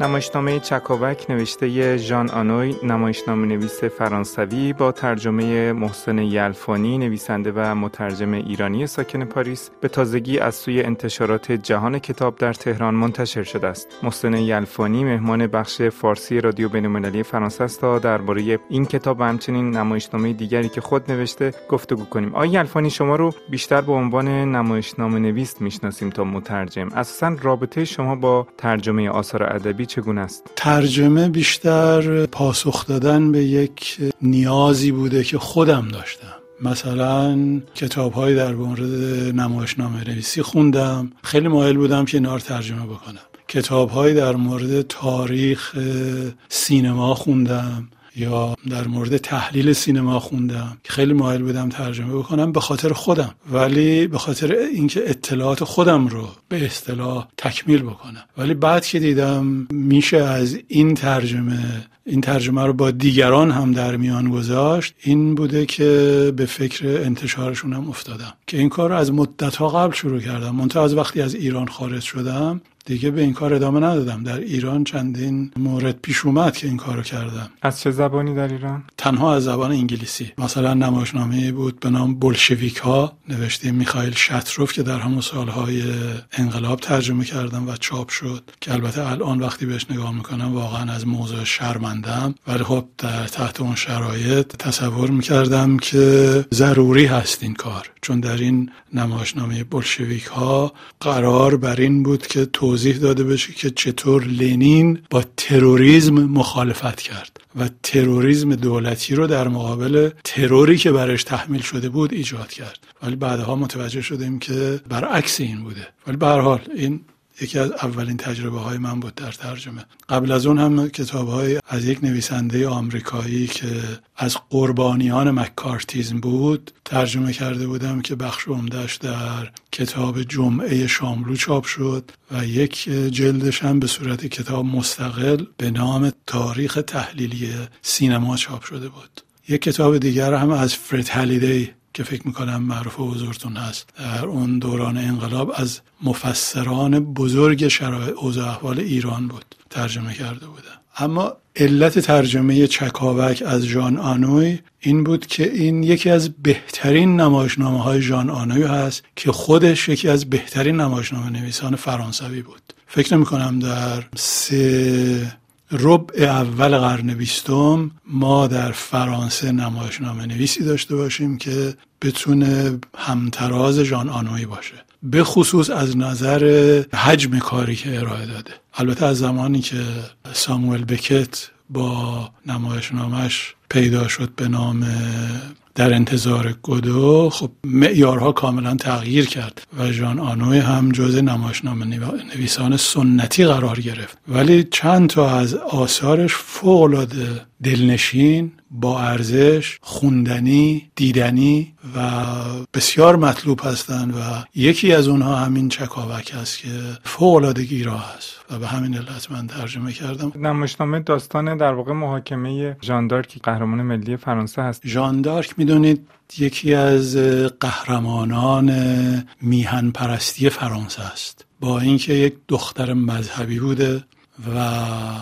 نمایشنامه چکاوک نوشته ژان آنوی، نمایشنامه‌نویس فرانسوی با ترجمه محسن یلفانی، نویسنده و مترجم ایرانی ساکن پاریس، به تازگی از سوی انتشارات جهان کتاب در تهران منتشر شده است. محسن یلفانی مهمان بخش فارسی رادیو بین‌المللی فرانسه است تا درباره این کتاب و همچنین نمایشنامه دیگری که خود نوشته گفتگو کنیم. آقای یلفانی، شما رو بیشتر به عنوان نمایشنامه‌نویس میشناسیم تا مترجم. اساساً رابطه شما با ترجمه آثار ادبی چگونه است؟ ترجمه بیشتر پاسخ دادن به یک نیازی بوده که خودم داشتم. مثلا کتاب‌های در مورد نمایشنامه نویسی خوندم، خیلی مایل بودم که اینا رو ترجمه بکنم. کتاب‌های در مورد تاریخ سینما خوندم یا در مورد تحلیل سینما خوندم که خیلی مایل بودم ترجمه بکنم به خاطر خودم، ولی به خاطر اینکه اطلاعات خودم رو به اصطلاح تکمیل بکنم. ولی بعد که دیدم میشه از این ترجمه رو با دیگران هم در میان گذاشت، این بوده که به فکر انتشارشون هم افتادم که این کار رو از مدت‌ها قبل شروع کردم. منتها از وقتی از ایران خارج شدم دیگه به این کار ادامه ندادم. در ایران چندین مورد پیش اومد که این کارو کردم. از چه زبانی در ایران؟ تنها از زبان انگلیسی. مثلا نمایشنامه‌ای بود به نام بولشویک ها نوشته میخائیل شاتروف که در همون سالهای انقلاب ترجمه کردم و چاپ شد، که البته الان وقتی بهش نگاه میکنم واقعا از موضوع شرمندم، ولی خب در تحت اون شرایط تصور میکردم که ضروری هست این کار، چون در این نمایشنامه بولشویک ها قرار بر این بود که توضیح داده بشه که چطور لنین با تروریسم مخالفت کرد و تروریسم دولتی رو در مقابل تروری که برش تحمیل شده بود ایجاد کرد. ولی بعدها متوجه شدیم که برعکس این بوده. ولی به هر حال این یکی از اولین تجربه های من بود در ترجمه. قبل از اون هم کتاب های از یک نویسنده آمریکایی که از قربانیان مکارتیزم بود ترجمه کرده بودم که بخش عمده‌اش در کتاب جمعه شاملو چاپ شد و یک جلدش هم به صورت کتاب مستقل به نام تاریخ تحلیلی سینما چاپ شده بود. یک کتاب دیگر هم از فرد هالیدی که فکر میکنم معروف حضورتون هست، در اون دوران انقلاب از مفسران بزرگ شرایط اوضاع احوال ایران بود، ترجمه کرده بودم. اما علت ترجمه چکاوک از ژان آنوی این بود که این یکی از بهترین نمایشنامه‌های ژان آنوی هست که خودش یکی از بهترین نمایشنامه نویسان فرانسوی بود. فکر نمی‌کنم در ربع اول قرن 20 ما در فرانسه نمایشنامه نویسی داشته باشیم که بتونه همتراز ژان آنوی باشه، به خصوص از نظر حجم کاری که ارائه داده. البته از زمانی که ساموئل بکت با نمایشنامه‌اش پیدا شد به نام در انتظار گودو، خب معیارها کاملا تغییر کرد و ژان آنوی هم جزء نمایشنامه نویسان سنتی قرار گرفت. ولی چند تا از آثارش فوق‌العاده دلنشین، با ارزش، خوندنی، دیدنی و بسیار مطلوب هستند و یکی از اونها همین چکاوک است که فوق‌العاده گیرا است و به همین علت من ترجمه کردم. نمایشنامه داستان در واقع محاکمه ژان دارک، قهرمان ملی فرانسه هست. ژان دارک میدونید یکی از قهرمانان میهن پرستی فرانسه است. با اینکه یک دختر مذهبی بوده و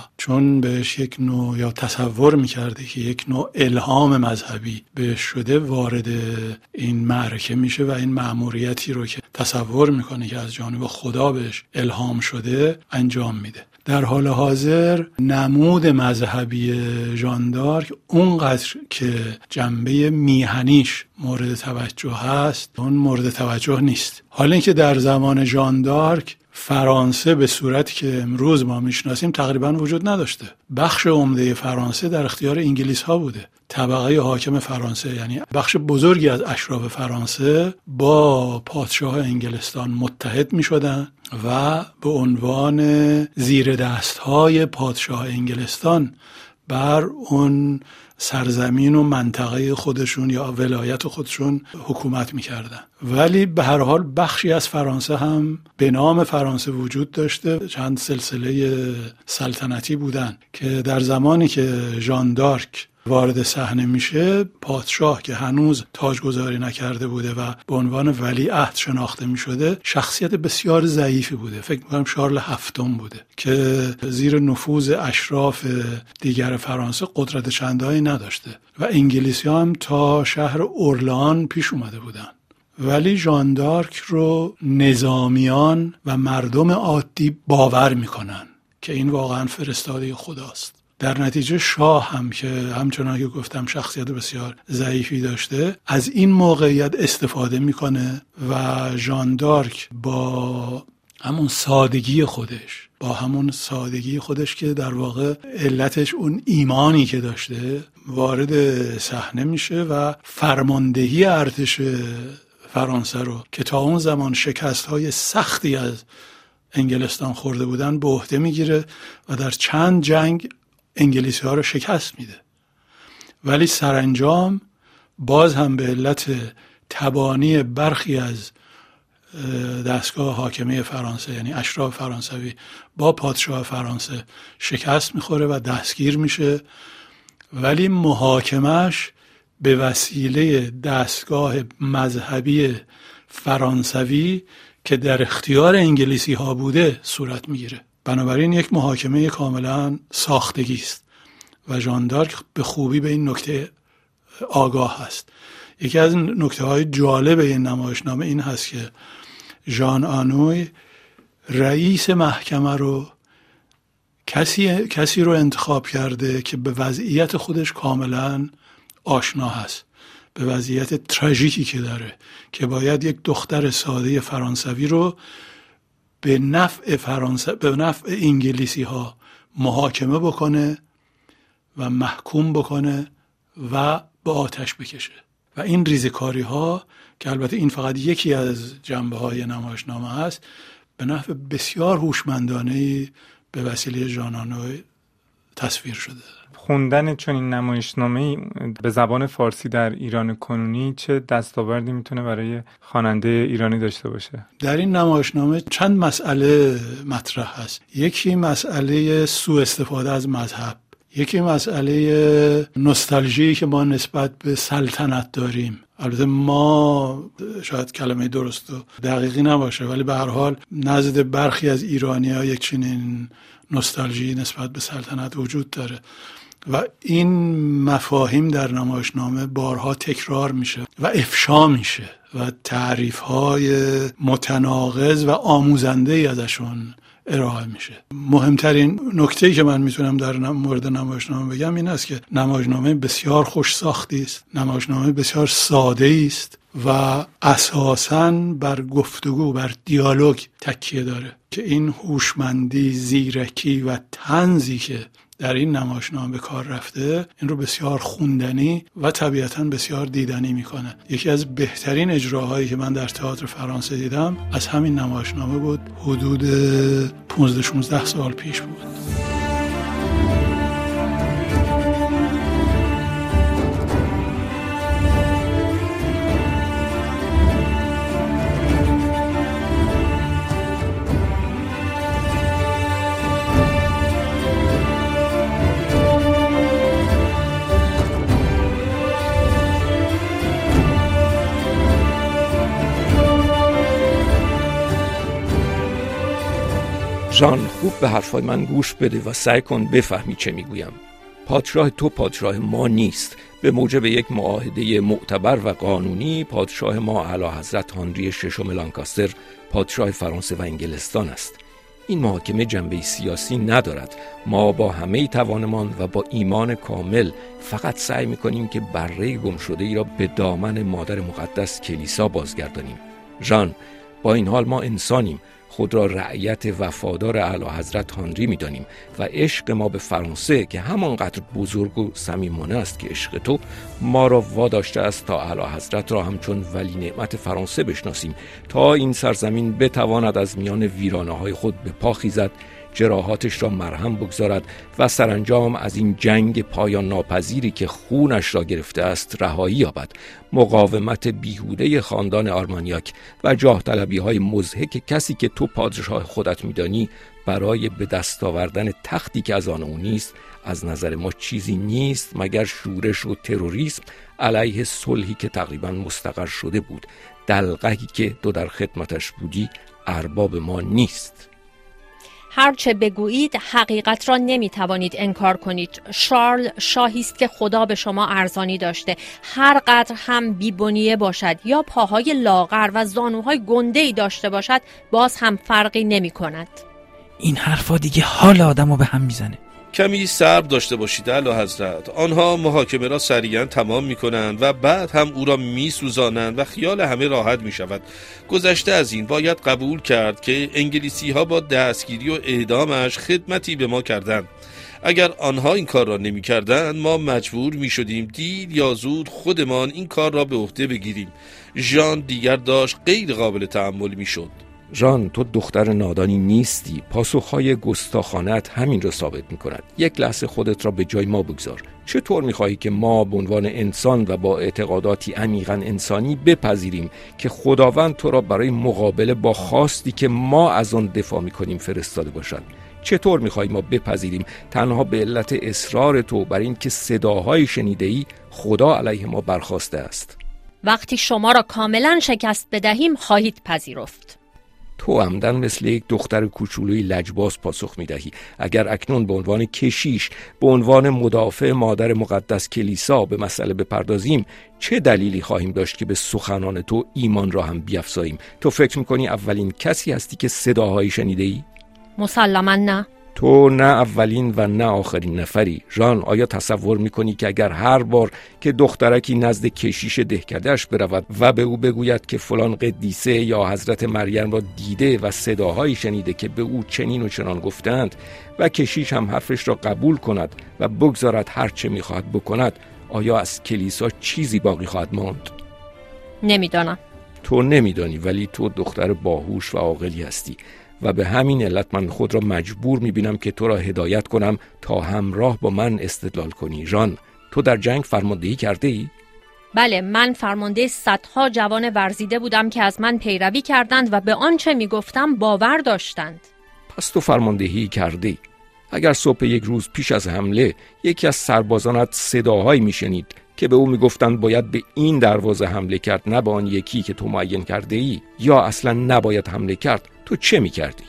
چون بهش یک نوع یا تصور میکرده که یک نوع الهام مذهبی بهش شده، وارد این معرکه میشه و این مأموریتی رو که تصور میکنه که از جانب خدا بهش الهام شده انجام میده. در حال حاضر نمود مذهبی ژان دارک اونقدر که جنبه میهنیش مورد توجه هست اون مورد توجه نیست. حالا اینکه در زمان ژان دارک فرانسه به صورتی که امروز ما میشناسیم تقریبا وجود نداشته. بخش عمده فرانسه در اختیار انگلیس ها بوده. طبقه حاکم فرانسه، یعنی بخش بزرگی از اشراف فرانسه، با پادشاه انگلستان متحد می شدن و به عنوان زیر دستهای پادشاه انگلستان بر اون سرزمین و منطقه خودشون یا ولایت خودشون حکومت میکردن. ولی به هر حال بخشی از فرانسه هم به نام فرانسه وجود داشته. چند سلسله سلطنتی بودن که در زمانی که ژان دارک وارد صحنه میشه، پادشاه که هنوز تاجگذاری نکرده بوده و به عنوان ولیعهد شناخته میشده، شخصیت بسیار ضعیفی بوده. فکر میکنم شارل هفتم بوده که زیر نفوذ اشراف دیگر فرانسه قدرت چندانی نداشته و انگلیسی هم تا شهر اورلان پیش اومده بودن. ولی ژان دارک رو نظامیان و مردم عادی باور میکنن که این واقعا فرستاده خداست. در نتیجه شاه هم که همچنان که گفتم شخصیت بسیار ضعیفی داشته، از این موقعیت استفاده میکنه و ژان دارک با همون سادگی خودش که در واقع علتش اون ایمانی که داشته، وارد صحنه میشه و فرماندهی ارتش فرانسه رو که تا اون زمان شکست‌های سختی از انگلستان خورده بودن به عهده میگیره و در چند جنگ انگلیسی‌ها رو شکست میده. ولی سرانجام باز هم به علت تبانی برخی از دستگاه حاکمه فرانسه، یعنی اشراف فرانسوی، با پادشاه فرانسه شکست میخوره و دستگیر میشه. ولی محاکمش به وسیله دستگاه مذهبی فرانسوی که در اختیار انگلیسی ها بوده صورت میگیره. بنابراین یک محاکمه کاملا ساختگی است و ژان دارک به خوبی به این نکته آگاه هست. یکی از نکته های جالب این نمایشنامه این هست که ژان آنوی رئیس محکمه رو کسی رو انتخاب کرده که به وضعیت خودش کاملا آشنا هست، به وضعیت تراژیکی که داره، که باید یک دختر ساده فرانسوی رو به نفع انگلیسی ها محاکمه بکنه و محکوم بکنه و به آتش بکشه. و این ریزکاری ها که البته این فقط یکی از جنبه های نمایشنامه هست، به نحو بسیار هوشمندانه به وسیله ژان آنوی تصویر شده. خوندن چنین نمایشنامه‌ای به زبان فارسی در ایران کنونی چه دستاوردی میتونه برای خواننده ایرانی داشته باشه؟ در این نمایشنامه چند مسئله مطرح هست. یکی مسئله سوء استفاده از مذهب، یکی مسئله نوستالژی که ما نسبت به سلطنت داریم. البته ما شاید کلمه درست و دقیقی نباشه، ولی به هر حال نزد برخی از ایرانی‌ها یک چنین نوستالژی نسبت به سلطنت وجود داره و این مفاهیم در نمایشنامه بارها تکرار میشه و افشا میشه و تعریف‌های متناقض و آموزنده‌ای ازشون ارائه میشه. مهمترین نکته‌ای که من میتونم در مورد نمایشنامه بگم این است که نمایشنامه بسیار خوش ساختی است، نمایشنامه بسیار ساده است و اساساً بر گفتگو، بر دیالوگ تکیه داره که این هوشمندی، زیرکی و طنزی که در این نمایشنامه به کار رفته این رو بسیار خوندنی و طبیعتاً بسیار دیدنی میکنه. یکی از بهترین اجراهایی که من در تئاتر فرانسه دیدم از همین نمایشنامه بود، حدود 15-16 سال پیش بود. ژان، خوب به حرفای من گوش بده و سعی کن بفهمی چه میگویم. پادشاه تو پادشاه ما نیست. به موجب یک معاهده معتبر و قانونی پادشاه ما اعلیحضرت هنری ششم لانکاستر پادشاه فرانسه و انگلستان است. این محاکمه جنبه سیاسی ندارد. ما با همه توانمان و با ایمان کامل فقط سعی میکنیم که بره گم شده ای را به دامن مادر مقدس کلیسا بازگردانیم. ژان، با این حال ما انسانیم، خود را رعیت وفادار اعلیحضرت هنری می‌دانیم و عشق ما به فرانسه که همانقدر بزرگ و صمیمانه است که عشق تو، ما را واداشته است تا اعلیحضرت را همچون ولی نعمت فرانسه بشناسیم تا این سرزمین بتواند از میان ویرانه‌های خود به پا خیزد، جراحاتش را مرهم بگذارد و سرانجام از این جنگ پایان ناپذیری که خونش را گرفته است رهایی یابد. مقاومت بیهوده خاندان آرمانیاک و جاه طلبی های مضحک کسی که تو پادشاه خودت میدانی برای به دست آوردن تختی که از آن او نیست از نظر ما چیزی نیست مگر شورش و تروریسم علیه صلحی که تقریبا مستقر شده بود. دلقکی که تو در خدمتش بودی ارباب ما نیست. هرچه بگویید حقیقت را نمیتوانید انکار کنید. شارل شاهی است که خدا به شما ارزانی داشته. هر قدر هم بی‌بنیه باشد یا پاهای لاغر و زانوهای گنده‌ای داشته باشد باز هم فرقی نمی کند. این حرفا دیگه حال آدمو به هم میزنه. کمی صبر داشته باشید اعلیحضرت. آنها محاکمه را سریعا تمام می کنند و بعد هم او را می سوزانند و خیال همه راحت می شود. گذشته از این باید قبول کرد که انگلیسی ها با دستگیری و اعدامش خدمتی به ما کردند. اگر آنها این کار را نمی کردند ما مجبور می شدیم دیر یا زود خودمان این کار را به عهده بگیریم. ژان دیگر داشت غیر قابل تحمل می شد. ژان، تو دختر نادانی نیستی. پاسخهای گستاخانه‌ات همین را ثابت می‌کند. یک لحظه خودت را به جای ما بگذار. چطور می‌خواهی که ما به عنوان انسان و با اعتقاداتی عمیقاً انسانی بپذیریم که خداوند تو را برای مقابله با خواستی که ما از آن دفاع می‌کنیم فرستاده باشد؟ چطور می‌خواهی ما بپذیریم تنها به علت اصرار تو بر این که صداهای شنیده‌ای خدا علیه ما برخاسته است؟ وقتی شما را کاملاً شکست بدهیم خواهید پذیرفت. تو عمدن مثل یک دختر کوچولوی لجباز پاسخ می‌دهی. اگر اکنون به عنوان کشیش، به عنوان مدافع مادر مقدس کلیسا به مسئله بپردازیم، چه دلیلی خواهیم داشت که به سخنان تو ایمان را هم بیفزاییم؟ تو فکر می‌کنی اولین کسی هستی که صداهایی شنیده‌ای؟ مسلماً نه. تو نه اولین و نه آخرین نفری. ژان، آیا تصور میکنی که اگر هر بار که دخترکی نزد کشیش دهکده‌اش برود و به او بگوید که فلان قدیسه یا حضرت مریم را دیده و صداهایی شنیده که به او چنین و چنان گفتند و کشیش هم حرفش را قبول کند و بگذارد هر چه میخواهد بکند، آیا از کلیسا چیزی باقی خواهد ماند؟ نمیدانم. تو نمیدانی، ولی تو دختر باهوش و عاقلی هستی و به همین علت من خود را مجبور می‌بینم که تو را هدایت کنم تا همراه با من استدلال کنی. ژان، تو در جنگ فرماندهی کرده ای؟ بله، من فرمانده صدها جوان ورزیده بودم که از من پیروی کردند و به آنچه میگفتم باور داشتند. پس تو فرماندهی کرده ای. اگر صبح یک روز پیش از حمله یکی از سربازانت صداهایی میشنید که به او میگفتند باید به این دروازه حمله کرد نه به آن یکی که تو معین کرده ای، یا اصلا نباید حمله کرد، تو چه میکردی؟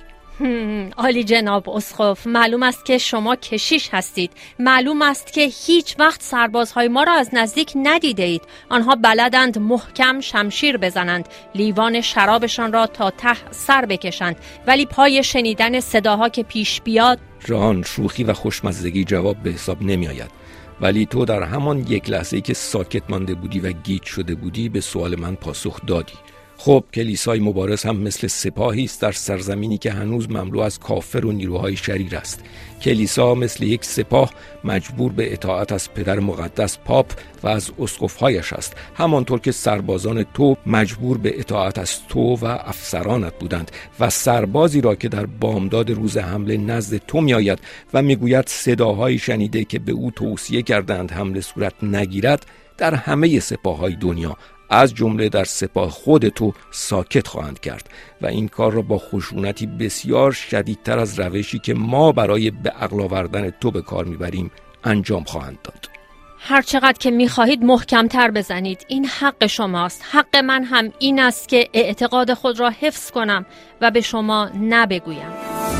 عالی جناب اسقف، معلوم است که شما کشیش هستید. معلوم است که هیچ وقت سربازهای ما را از نزدیک ندیده اید. آنها بلدند محکم شمشیر بزنند، لیوان شرابشان را تا ته سر بکشند، ولی پای شنیدن صداها که پیش بیاد. ژان، شوخی و خوشمزدگی جواب به حساب نمی آید. ولی تو در همان یک لحظه‌ای که ساکت مانده بودی و گیج شده بودی به سوال من پاسخ دادی. خب، کلیسای مبارز هم مثل سپاهی است در سرزمینی که هنوز مملو از کافر و نیروهای شریر است. کلیسا مثل یک سپاه مجبور به اطاعت از پدر مقدس پاپ و از اسقف‌هایش است، همانطور که سربازان تو مجبور به اطاعت از تو و افسرانت بودند. و سربازی را که در بامداد روز حمله نزد تو میآید و میگوید صداهایی شنیده که به او توصیه کردند حمله صورت نگیرد، در همه سپاه‌های دنیا از جمله در سپاه خود تو ساکت خواهند کرد و این کار را با خشونتی بسیار شدیدتر از روشی که ما برای به عقل آوردن تو به کار میبریم انجام خواهند داد. هر چقدر که میخواهید محکمتر بزنید، این حق شماست. حق من هم این است که اعتقاد خود را حفظ کنم و به شما نبگویم.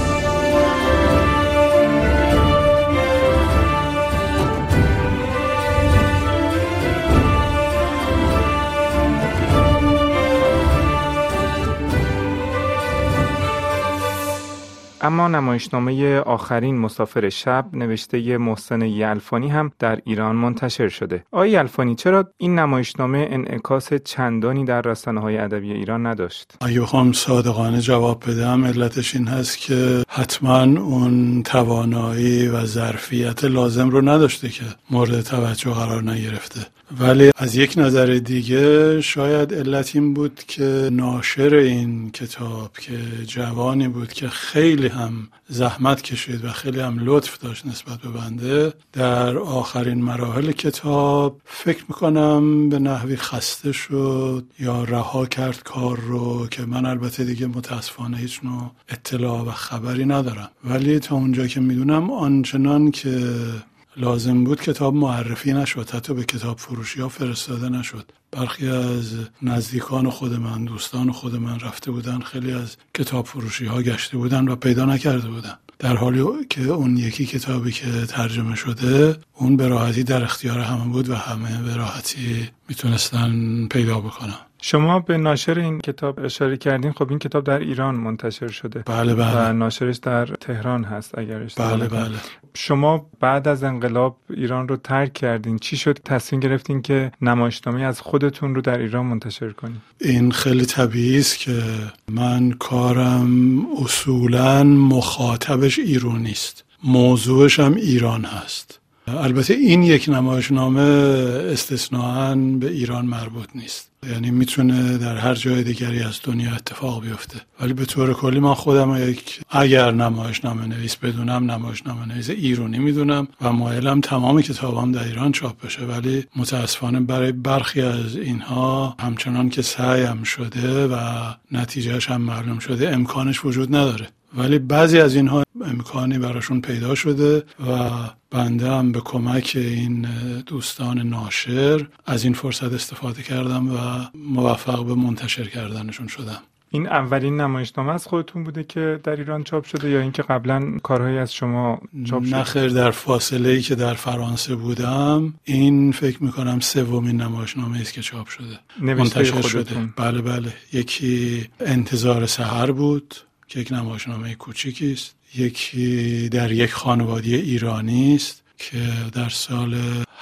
اما نمایشنامه آخرین مسافر شب نوشته محسن یلفانی هم در ایران منتشر شده. آقای یلفانی، چرا این نمایشنامه انعکاس چندانی در رسانه‌های ادبی ایران نداشت؟ اگه بخوام صادقانه جواب بدم، علتش این هست که حتما اون توانایی و ظرفیت لازم رو نداشته که مورد توجه قرار نگرفته. ولی از یک نظر دیگه شاید علت این بود که ناشر این کتاب که جوانی بود که خیلی هم زحمت کشید و خیلی هم لطف داشت نسبت به بنده، در آخرین مراحل کتاب فکر میکنم به نحوی خسته شد یا رها کرد کار رو، که من البته دیگه متاسفانه هیچ نوع اطلاع و خبری ندارم، ولی تا اونجا که میدونم آنچنان که لازم بود کتاب معرفی نشد، حتی به کتاب فروشی ها فرستاده نشد. برخی از نزدیکان خود من، دوستان خود من رفته بودن، خیلی از کتاب فروشی ها گشته بودن و پیدا نکرده بودن، در حالی که اون یکی کتابی که ترجمه شده اون به راحتی در اختیار همه بود و همه به راحتی میتونستن پیدا بکنن. شما به ناشر این کتاب اشاره کردین. خب این کتاب در ایران منتشر شده. بله. و ناشرش در تهران هست اگر اشتباه نکنم. بله. شما بعد از انقلاب ایران رو ترک کردین. چی شد تصمیم گرفتین که نمایشنامه از خودتون رو در ایران منتشر کنین؟ این خیلی طبیعی است که من کارم اصولاً مخاطبش ایرانی است، موضوعش هم ایران هست. البته این یک نمایشنامه استثناءً به ایران مربوط نیست، یعنی میتونه در هر جای دیگری از دنیا اتفاق بیفته، ولی به طور کلی من خودم اگر نمایشنامه نویس بدونم نمایشنامه نویس ایرانی میدونم و مایلم تمام کتابام در ایران چاپ بشه، ولی متاسفانه برای برخی از اینها همچنان که سعیم شده و نتیجهش هم معلوم شده امکانش وجود نداره، ولی بعضی از اینها امکانی براشون پیدا شده و بنده هم به کمک این دوستان ناشر از این فرصت استفاده کردم و موفق به منتشر کردنشون شدم. این اولین نمایشنامه از خودتون بوده که در ایران چاپ شده یا اینکه قبلا کارهایی از شما چاپ شده؟ نه خیر، در فاصله‌ای که در فرانسه بودم این فکر میکنم سومین نمایشنامه است که چاپ شده، منتشر شده. بله. یکی انتظار سحر بود که یک نمایشنامه کوچیکی است، یکی در یک خانواده ایرانی است که در سال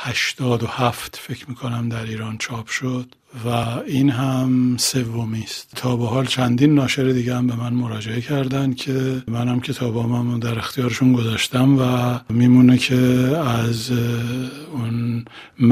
87 فکر میکنم در ایران چاپ شد و این هم سومی است. تا به حال چندین ناشر دیگه هم به من مراجعه کردن که منم کتابامو در اختیارشون گذاشتم و میمونه که از اون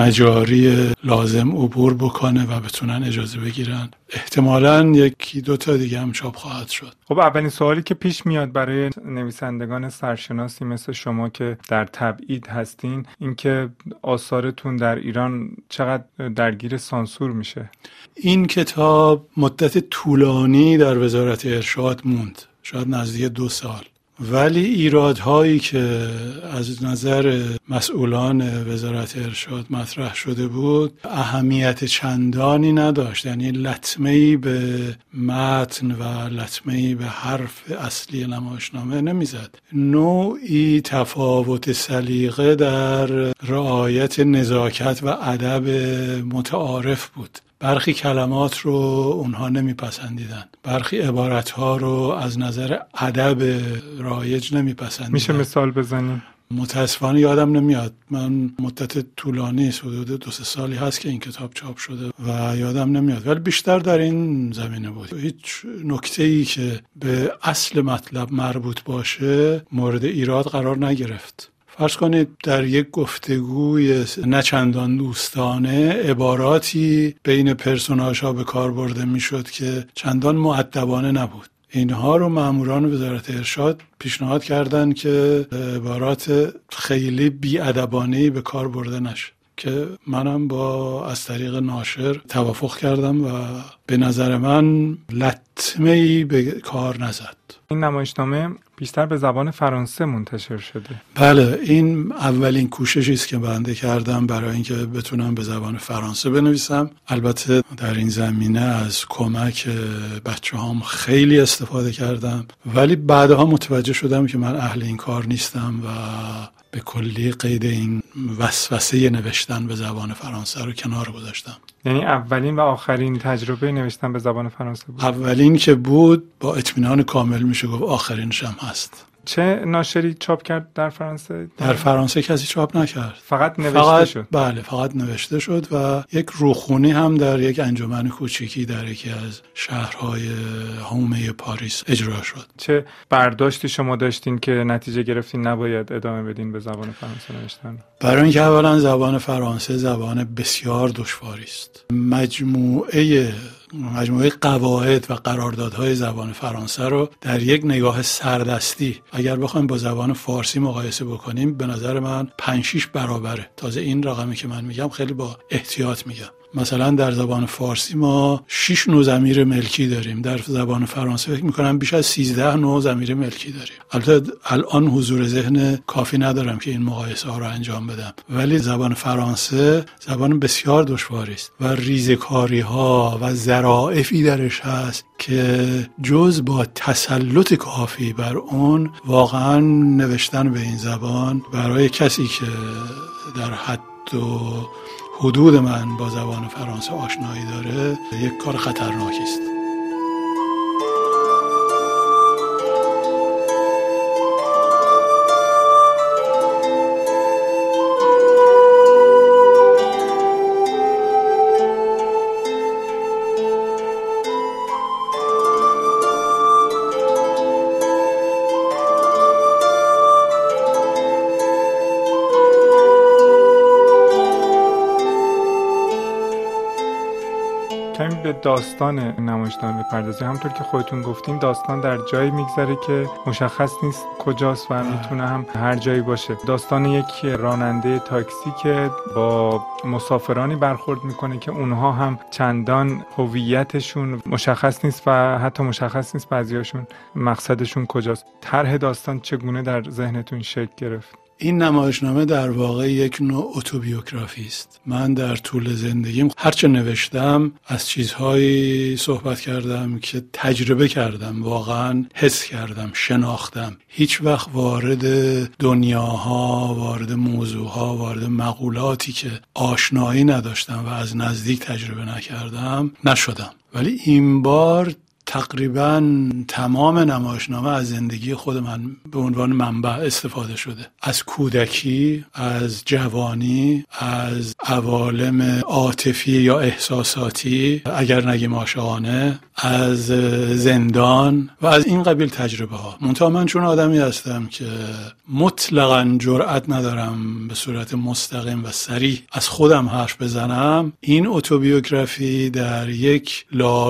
مجاری لازم عبور بکنه و بتونن اجازه بگیرن. احتمالاً یکی دو تا دیگه هم چاپ خواهد شد. خب اولین سوالی که پیش میاد برای نویسندگان سرشناسی مثل شما که در تبعید هستین این که آثارتون در ایران چقدر درگیر سانسور میشه؟ این کتاب مدت طولانی در وزارت ارشاد موند، شاید نزدیک 2 سال، ولی ایرادهایی که از نظر مسئولان وزارت ارشاد مطرح شده بود اهمیت چندانی نداشت، یعنی لطمه‌ای به متن و لطمه‌ای به حرف اصلی نمایشنامه نمیزد. نوعی تفاوت سلیقه در رعایت نزاکت و ادب متعارف بود. برخی کلمات رو اونها نمیپسندیدن، برخی عبارتها رو از نظر ادب رایج نمیپسندیدن. میشه مثال بزنیم؟ متاسفانه یادم نمیاد، من مدت طولانی حدود 2-3 سالی هست که این کتاب چاپ شده و یادم نمیاد، ولی بیشتر در این زمینه بود. هیچ نکته‌ای که به اصل مطلب مربوط باشه مورد ایراد قرار نگرفت. فرض کنید در یک گفتگوی نه چندان دوستانه عباراتی بین پرسوناژها به کار برده میشد که چندان مؤدبانه نبود. اینها رو ماموران وزارت ارشاد پیشنهاد کردند که عبارات خیلی بی‌ادبانه‌ای به کار برده نشه، که منم از طریق ناشر توافق کردم و به نظر من لطمه‌ای به کار نزد. این نمایشنامه بیشتر به زبان فرانسه منتشر شده. بله، این اولین کوششی است که بنده کردم برای اینکه بتونم به زبان فرانسه بنویسم. البته در این زمینه از کمک بچه‌هام خیلی استفاده کردم، ولی بعدها متوجه شدم که من اهل این کار نیستم و به کلی قید این وسوسه نوشتن به زبان فرانسه رو کنار گذاشتم. یعنی اولین و آخرین تجربه نوشتن به زبان فرانسه بود؟ اولین که بود با اطمینان کامل میشه گفت آخرینش هم هست. چه ناشری چاپ کرد در فرانسه؟ در فرانسه کسی چاپ نکرد، فقط نوشته شد. بله، فقط نوشته شد و یک روخونی هم در یک انجمن کوچیکی در یکی از شهرهای حومه پاریس اجرا شد. چه برداشتی شما داشتین که نتیجه گرفتین نباید ادامه بدین به زبان فرانسه نوشتن؟ برای اینکه اولا زبان فرانسه زبان بسیار دشواری است. مجموعه قواعد و قراردادهای زبان فرانسه رو در یک نگاه سردستی اگر بخوایم با زبان فارسی مقایسه بکنیم به نظر من 5-6 برابره. تازه این رقمی که من میگم خیلی با احتیاط میگم. مثلا در زبان فارسی ما 6 نوع ضمیر ملکی داریم، در زبان فرانسه فکر میکنم بیش از 13 نوع ضمیر ملکی داریم. البته الان حضور ذهن کافی ندارم که این مقایسه ها رو انجام بدم، ولی زبان فرانسه زبان بسیار دشواری است و ریزکاری ها و ظرافی درش هست که جز با تسلط کافی بر اون واقعا نوشتن به این زبان برای کسی که در حد و حدود من با زبان فرانسه آشنایی داره یک کار خطرناکی است. کمی به داستان نمایشنامه بپردازیم. همونطور که خودتون گفتین داستان در جایی میگذره که مشخص نیست کجاست و میتونه هم هر جایی باشه. داستان یک راننده تاکسی که با مسافرانی برخورد میکنه که اونها هم چندان هویتشون مشخص نیست و حتی مشخص نیست بعضیاشون مقصدشون کجاست. طرح داستان چگونه در ذهنتون شکل گرفت؟ این نمایشنامه در واقع یک نوع اتوبیوگرافی است. من در طول زندگیم هرچه نوشتم از چیزهایی صحبت کردم که تجربه کردم، واقعا حس کردم، شناختم. هیچ وقت وارد دنیاها، وارد موضوعها، وارد مقولاتی که آشنایی نداشتم و از نزدیک تجربه نکردم نشدم. ولی این بار تقریبا تمام نمایشنامه از زندگی خود من به عنوان منبع استفاده شده. از کودکی، از جوانی، از عوالم عاطفی یا احساساتی اگر نگیم عاشقانه، از زندان و از این قبیل تجربه ها. منتها من چون آدمی هستم که مطلقاً جرأت ندارم به صورت مستقیم و صریح از خودم حرف بزنم، این اتوبیوگرافی در یک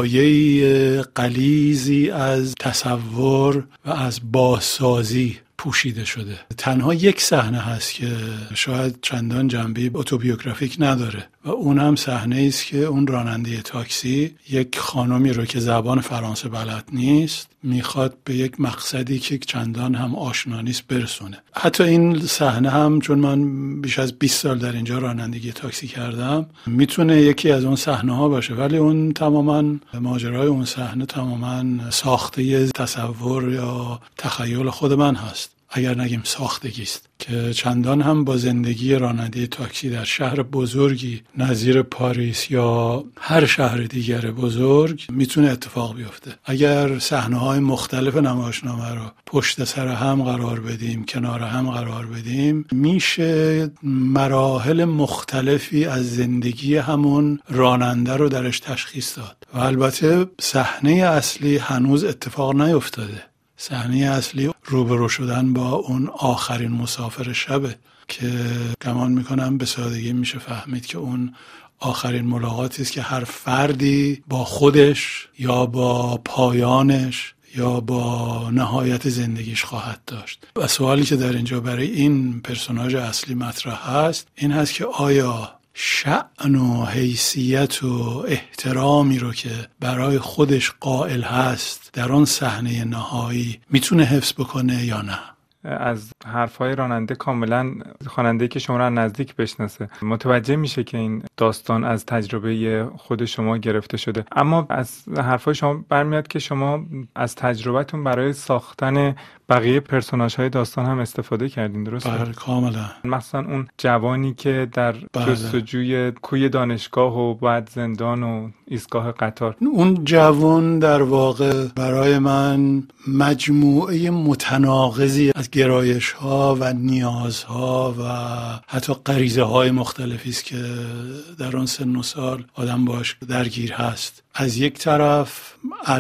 لایه غلیظی از تصور و از بازسازی پوشیده شده. تنها یک صحنه هست که شاید چندان جنبه اتوبیوگرافیک نداره و اون هم صحنه است که اون راننده تاکسی یک خانمی رو که زبان فرانسه بلد نیست میخواد به یک مقصدی که چندان هم آشنا نیست برسونه. حتی این صحنه هم چون من بیش از 20 سال در اینجا رانندگی تاکسی کردم میتونه یکی از اون صحنه ها باشه، ولی اون تماما ماجرای اون صحنه تماما ساخته تصور یا تخیل خود من هست، اگر نگیم ساختگی است، که چندان هم با زندگی راننده تاکسی در شهر بزرگی نظیر پاریس یا هر شهر دیگر بزرگ میتونه اتفاق بیفته. اگر صحنه‌های مختلف نمایشنامه رو پشت سر هم قرار بدیم، کنار هم قرار بدیم، میشه مراحل مختلفی از زندگی همون راننده رو درش تشخیص داد. و البته صحنه اصلی هنوز اتفاق نیفتاده. صحنه اصلی روبرو شدن با اون آخرین مسافر شبه که گمان میکنم به سادگی میشه فهمید که اون آخرین ملاقاتی است که هر فردی با خودش یا با پایانش یا با نهایت زندگیش خواهد داشت. و سوالی که در اینجا برای این پرسوناژ اصلی مطرح هست این هست که آیا شأن و حیثیت و احترامی رو که برای خودش قائل هست در آن صحنه نهایی میتونه حفظ بکنه یا نه؟ از حرفهای راننده کاملا خواننده که شما را نزدیک بشناسه متوجه میشه که این داستان از تجربه خود شما گرفته شده. اما از حرفهای شما برمیاد که شما از تجربتون برای ساختن بقیه پرسوناژهای داستان هم استفاده کردین، درسته؟ بله کاملا. مثلا اون جوانی که در جستجوی کوی دانشگاه و بعد زندان و ایستگاه قطار. اون جوان در واقع برای من مجموعه متناقضی از گرایش‌ها و نیازها و حتی غریزه‌های مختلفی است که در اون سن و سال آدم باش درگیر هست. از یک طرف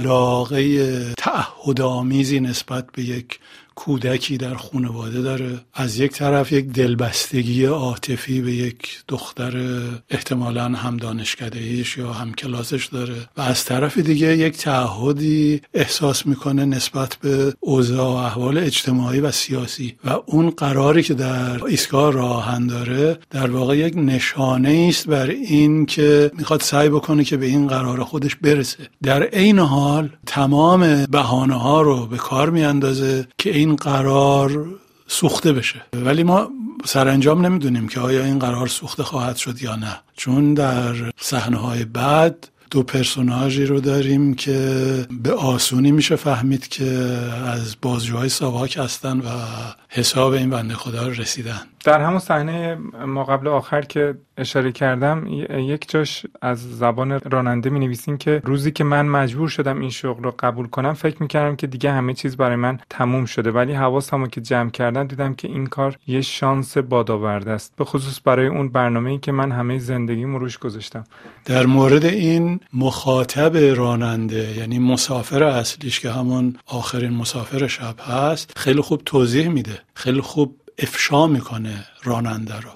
علاقه تعهدآمیزی نسبت به یک کودکی در خانواده داره، از یک طرف یک دلبستگی عاطفی به یک دختر احتمالاً هم دانشکده‌ایش یا هم کلاسش داره و از طرف دیگه یک تعهدی احساس میکنه نسبت به اوضاع و احوال اجتماعی و سیاسی و اون قراری که در ایستگاه راه آهن داره در واقع یک نشانه است بر این که میخواد سعی بکنه که به این قرار خودش برسه. در عین حال تمام بهانه‌ها رو به کار میاندازه که این قرار سوخته بشه، ولی ما سرانجام نمیدونیم که آیا این قرار سوخته خواهد شد یا نه، چون در صحنه‌های بعد دو پرسوناژی رو داریم که به آسونی میشه فهمید که از بازجوهای ساواک هستن و حساب این بنده خدا رو رسیدن. در همون صحنه ما قبل آخر که اشاره کردم یک جاش از زبان راننده می نویسین که روزی که من مجبور شدم این شغل رو قبول کنم فکر می کردم که دیگه همه چیز برای من تموم شده، ولی حواسمو که جمع کردم دیدم که این کار یه شانس بادآورده است، به خصوص برای اون برنامه‌ای که من همه زندگیمو روش گذاشتم. در مورد این مخاطب راننده یعنی مسافر اصلیش که همون آخرین مسافر شب هست خیلی خوب توضیح میده، خیلی خوب افشا میکنه راننده رو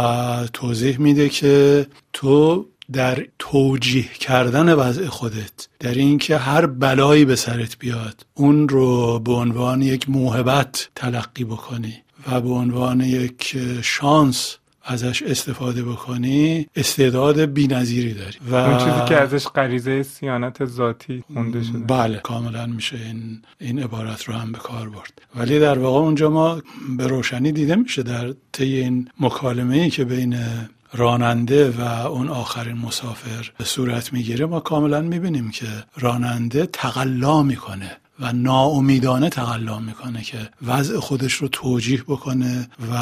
و توضیح میده که تو در توجیه کردن وضع خودت، در این که هر بلایی به سرت بیاد اون رو به عنوان یک موهبت تلقی بکنی و به عنوان یک شانس ازش استفاده بکنی، استعداد بی‌نظیری داری و اون چیزی که ازش غریزه صیانت ذاتی خونده شده. بله کاملا میشه این عبارت رو هم به کار برد، ولی در واقع اونجا ما به روشنی دیده میشه در طی این مکالمه‌ای که بین راننده و اون آخرین مسافر صورت میگیره ما کاملا میبینیم که راننده تقلا میکنه و ناامیدانه تقلا میکنه که وضع خودش رو توجیه بکنه و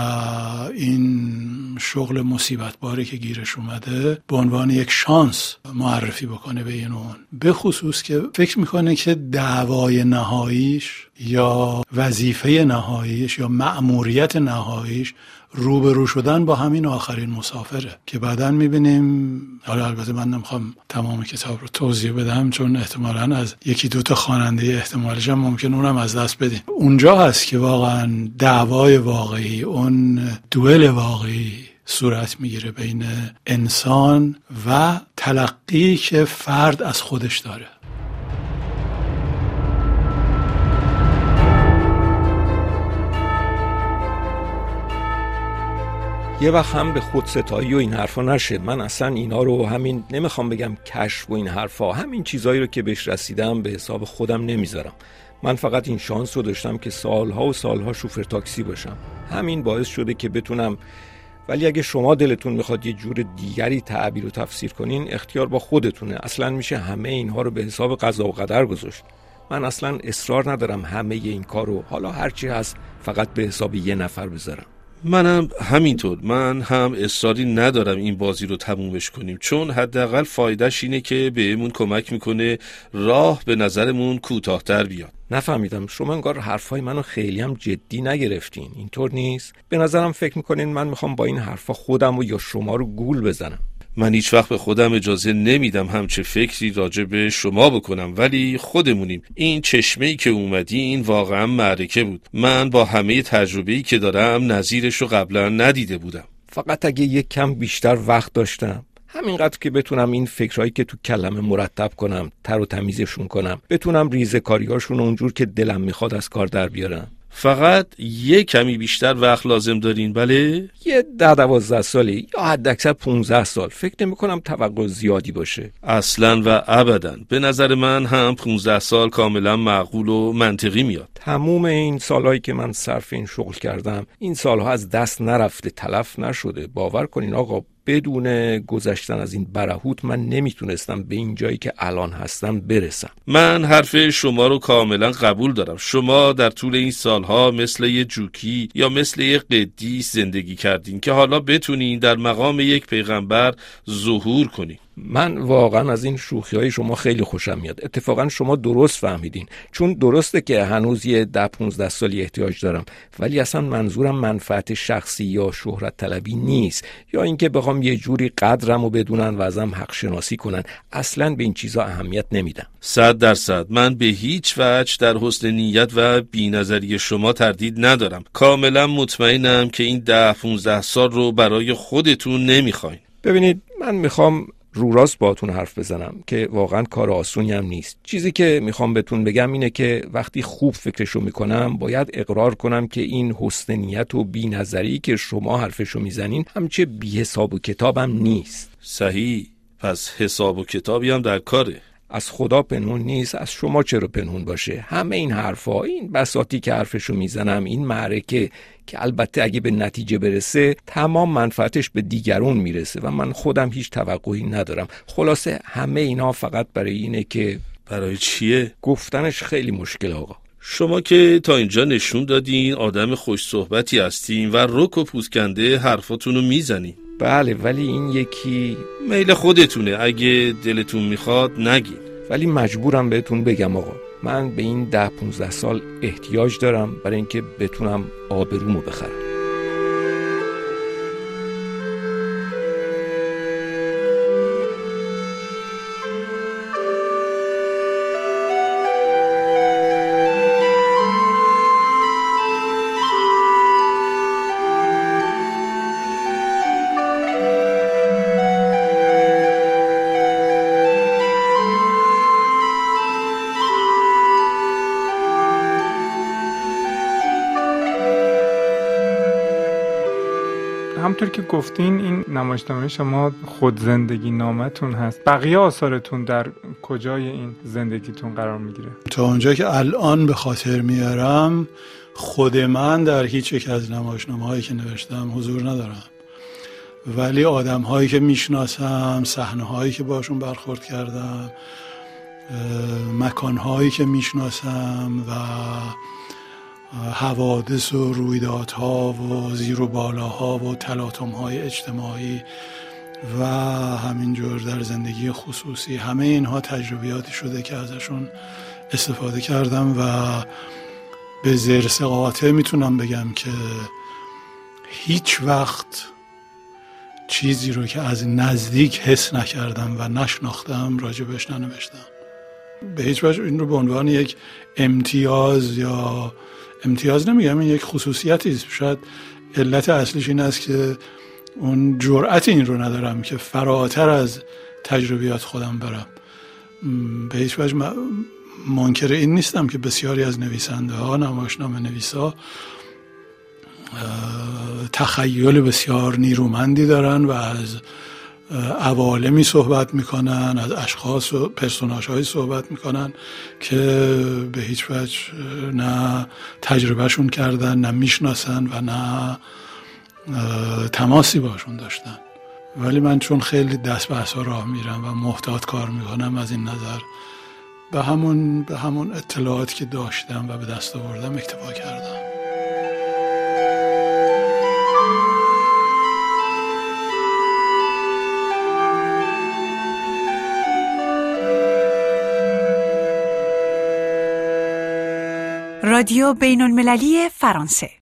این شغل مصیبت باری که گیرش اومده به عنوان یک شانس معرفی بکنه به این اون، به خصوص که فکر میکنه که دعوای نهاییش یا وظیفه نهاییش یا مأموریت نهاییش روبرو شدن با همین آخرین مسافره که بعداً میبینیم. حالا البته من نمیخوام تمام کتاب رو توضیح بدم چون احتمالاً از یکی دوتا خواننده احتمالش هم ممکن اونم از دست بدیم. اونجا هست که واقعاً دعوای واقعی، اون دوئل واقعی صورت میگیره بین انسان و تلقی که فرد از خودش داره. یه وقت هم به خودستایی و این حرفا نشه. من اصلا اینا رو همین نمیخوام بگم کشف و این حرفا، همین چیزایی رو که بهش رسیدم به حساب خودم نمیذارم. من فقط این شانس رو داشتم که سالها و سالها شوفر تاکسی باشم، همین باعث شده که بتونم. ولی اگه شما دلتون میخواد یه جور دیگری تعبیر و تفسیر کنین اختیار با خودتونه. اصلا میشه همه اینها رو به حساب قضا و قدر گذاشت. من اصلا اصرار ندارم همه این کارو حالا هرچی هست فقط به حساب یه نفر بذارم. منم همینطور، من هم اصراری ندارم این بازی رو تمومش کنیم، چون حداقل فایدهش اینه که بهمون کمک میکنه راه به نظرمون کوتاه‌تر بیاد. نفهمیدم، شما انگار حرفای منو خیلی هم جدی نگرفتین، اینطور نیست؟ به نظرم فکر میکنین من میخوام با این حرفا خودم و یا شما رو گول بزنم. من هیچ وقت به خودم اجازه نمیدم همچه فکری راجع به شما بکنم، ولی خودمونیم. این چشمه‌ای که اومدی این واقعا معرکه بود. من با همه تجربه‌ای که دارم نظیرش رو قبلا ندیده بودم. فقط اگه یک کم بیشتر وقت داشتم، همینقدر که بتونم این فکرایی که تو کلمه مرتب کنم، تر و تمیزشون کنم، بتونم ریزه‌کاریاشون اونجور که دلم میخواد از کار در بیارم. فقط یه کمی بیشتر وقت لازم دارین؟ بله؟ یه 10-12 سالی یا حداکثر 15 سال. فکر نمی کنم توقع زیادی باشه. اصلا و ابدا. به نظر من هم 15 سال کاملا معقول و منطقی میاد. تموم این سالهایی که من صرف این شغل کردم، این سالها از دست نرفته، تلف نشده. باور کنین آقا، بدون گذشتن از این برهوت من نمیتونستم به این جایی که الان هستم برسم. من حرف شما رو کاملا قبول دارم. شما در طول این سالها مثل یه جوکی یا مثل یه قدیس زندگی کردین که حالا بتونین در مقام یک پیغمبر ظهور کنین. من واقعا از این شوخی‌های شما خیلی خوشم میاد. اتفاقا شما درست فهمیدین، چون درسته که هنوز یه 10-15 سالی احتیاج دارم، ولی اصلا منظورم منفعت شخصی یا شهرت طلبی نیست، یا اینکه بخوام یه جوری قدرمو بدونن و ازم حق شناسی کنن. اصلا به این چیزا اهمیت نمیدم. 100% من به هیچ وجه در حسن نیت و بی‌نظری شما تردید ندارم. کاملا مطمئنم که این 10-15 سال رو برای خودتون نمیخواین. ببینید، من میخوام رو راست باهاتون حرف بزنم که واقعا کار آسونی هم نیست. چیزی که میخوام بهتون بگم اینه که وقتی خوب فکرشو میکنم باید اقرار کنم که این حسن نیت و بی‌نظری که شما حرفشو میزنین همچه بی حساب و کتابم نیست. صحیح، پس حساب و کتابی هم در کاره. از خدا پنهون نیست، از شما چرا پنهون باشه؟ همه این حرفا، این بساطی که حرفشو میزنم، این معرکه که البته اگه به نتیجه برسه تمام منفعتش به دیگرون میرسه و من خودم هیچ توقعی ندارم. خلاصه همه اینا فقط برای اینه که... برای چیه؟ گفتنش خیلی مشکل آقا. شما که تا اینجا نشون دادین آدم خوش صحبتی هستین و رک و پوزکنده حرفاتونو میزنین. بله، ولی این یکی میل خودتونه، اگه دلتون میخواد نگین. ولی مجبورم بهتون بگم آقا، من به این 10-15 سال احتیاج دارم برای اینکه بتونم آبرومو بخرم. همونطور که گفتین این نمایشنامه شما خود زندگی نامتون هست. بقیه آثارتون در کجای این زندگیتون قرار میگیره؟ تا اونجا که الان به خاطر میارم خود من در هیچ یک از نمایشنامه هایی که نوشتم حضور ندارم، ولی آدم هایی که میشناسم، صحنه هایی که باشون برخورد کردم، مکان هایی که میشناسم و حوادث و رویدادها و زیر و بالاها و تلاطم‌های اجتماعی و همینجور در زندگی خصوصی، همه اینها تجربیاتی شده که ازشون استفاده کردم و به ذرس قاطع میتونم بگم که هیچ وقت چیزی رو که از نزدیک حس نکردم و نشناختم راجبش ننوشتم. به هیچ وجه این رو به عنوان یک امتیاز یا امتیاز نمیگم، این یک خصوصیتی است. شاید علت اصلیش این است که اون جرأت این رو ندارم که فراتر از تجربیات خودم برم. به هیچ وجه منکر این نیستم که بسیاری از نویسنده ها، نمایشنامه نویسا تخیل بسیار نیرومندی دارن و از عوالمی صحبت میکنن، از اشخاص و پرسوناژهایی صحبت میکنن که به هیچ وجه نه تجربهشون کردن، نه میشناسن و نه تماسی باشون داشتن. ولی من چون خیلی دست به عصا راه میرم و محتاط کار میکنم، از این نظر به همون اطلاعاتی که داشتم و به دست آوردم اکتفا کردم. رادیو بین‌المللی فرانسه